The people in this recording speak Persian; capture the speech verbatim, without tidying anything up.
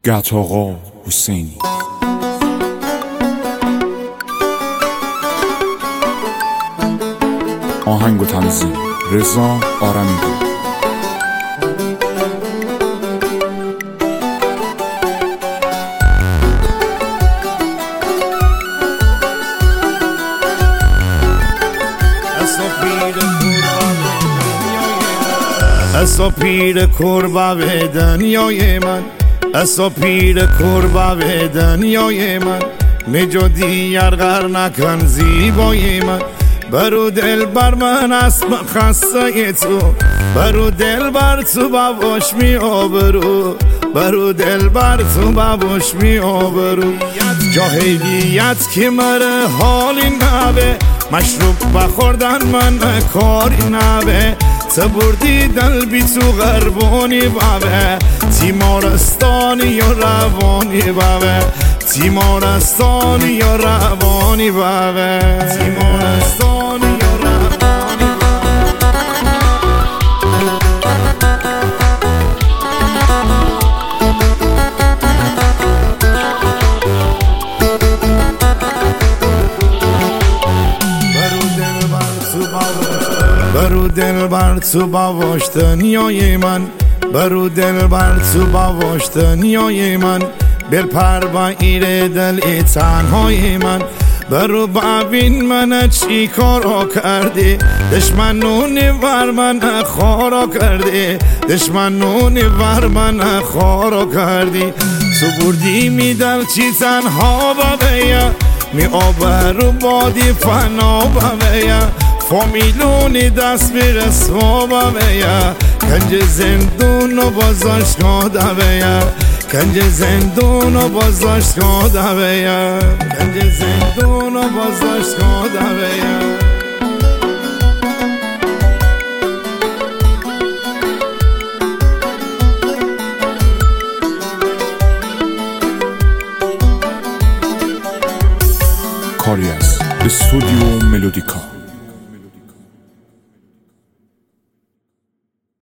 گتاقا حسینی. آهنگ و تنظیم رضا آرمیدی. اسا پیر کربا به دنیای من، اسا پیر کربا به دنیای من، میجو دیگر غر نکن زیبای من. برو دل بر من اسم خسته تو، برو دل بر تو باباش می آبرو، برو دل بر تو باباش می آبرو. جاهلیت که مره حالی نبه، مشروب بخوردن من کاری نبه. تبردی دل بی تو غربانی بابه، تیمارستانی یا روانی بابه، تیمارستانی یا روانی بابه، تیمارستانی یا روانی برو دل بر تو باباش دنیای من، برو دل بر تو باباش دنیای من. بل پر با ایره دل ای تنهای من، برو ببین من چی کارا کردی. دشمنونی بر من خارا کردی، دشمنونی بر من خارا کردی. تو بردی می دل چی تنها ببیا، می آبرو بادی فنا ببیا. فامیلونی دست میرس و ببیا، کنج زندون و بازداشتگاه بیا، کنج زندون و بازداشتگاه بیا، کنج زندون و بازداشتگاه بیا. کاری از استودیو ملودیکا.